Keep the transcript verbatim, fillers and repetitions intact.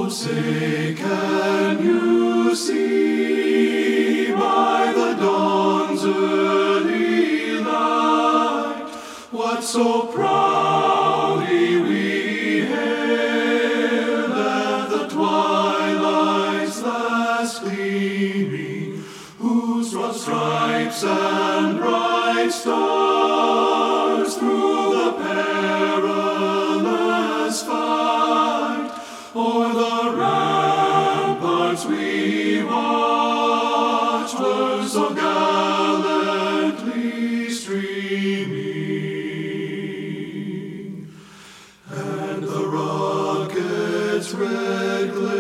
Say, can you see by the dawn's early light what so proudly we hailed at the twilight's last gleaming, whose broad stripes and bright stars through the perilous fight o'er the ramparts we watched were so gallantly streaming, and the rocket's red glare